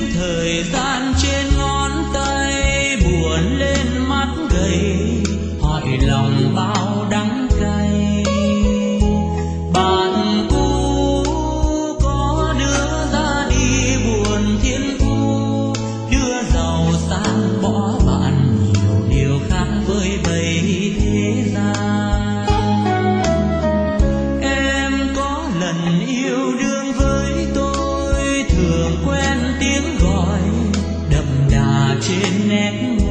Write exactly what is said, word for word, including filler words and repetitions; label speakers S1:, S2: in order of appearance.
S1: thời gian trên ngón tay, buồn lên mắt gầy hỏi lòng bao đắng cay. Bạn cũ có đưa ra đi buồn thiên thu, đưa giàu sang bỏ bạn nhiều điều khác với bầy thế gian. Em có lần yêu đương với tôi, thường quen tiếng gọi đậm đà trên nét